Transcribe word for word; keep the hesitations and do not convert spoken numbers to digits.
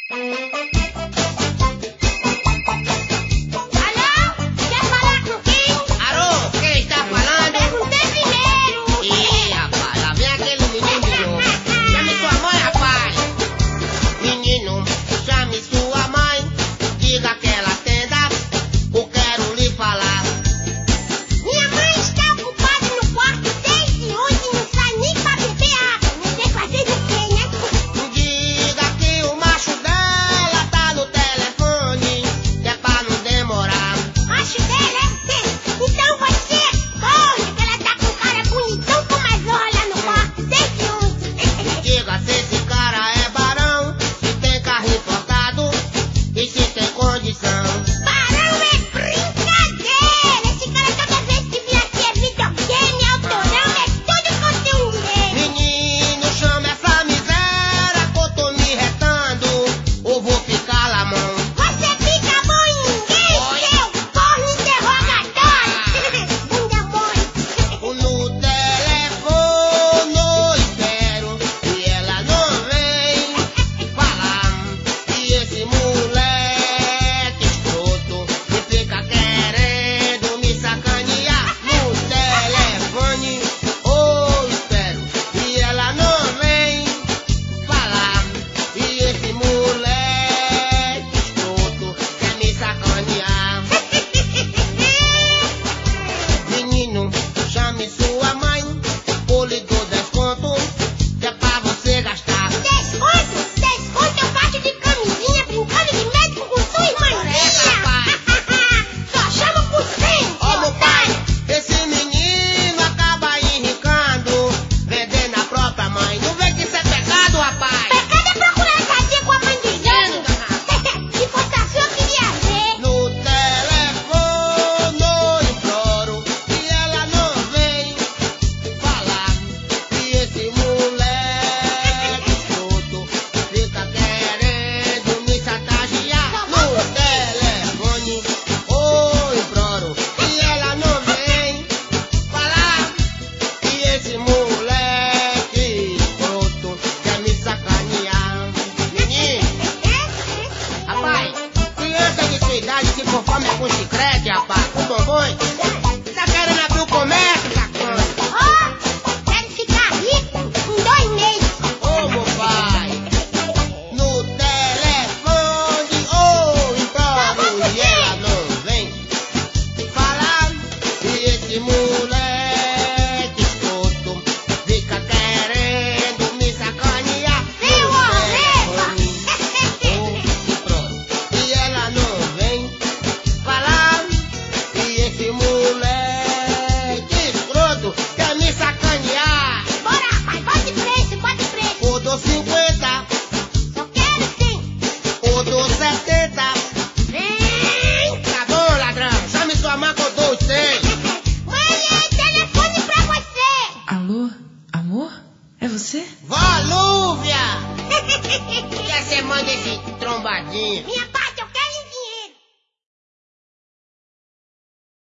Conforme com chiclete, rapaz, com bombons. Tá querendo abrir o comércio, sacana? Ó, quero ficar rico em dois meses. Ô, meu pai, no telefone, ô, imploro, e ela não vem falar. E esse moleque escuto fica querendo me sacanear. Viu, ó, Ô, pronto, e ela não vem falar. E esse moleque escroto quer me sacanear. Bora, rapaz, bote preço, bote preço. Ou dou cinquenta, Só quero sim. ou dou setenta. Vem. Tá bom, ladrão, chame sua mãe que eu dou os cem. Mãe, é telefone pra você. Alô? Amor? É você? Vó Lúvia! Quer ser mãe desse trombadinho? Minha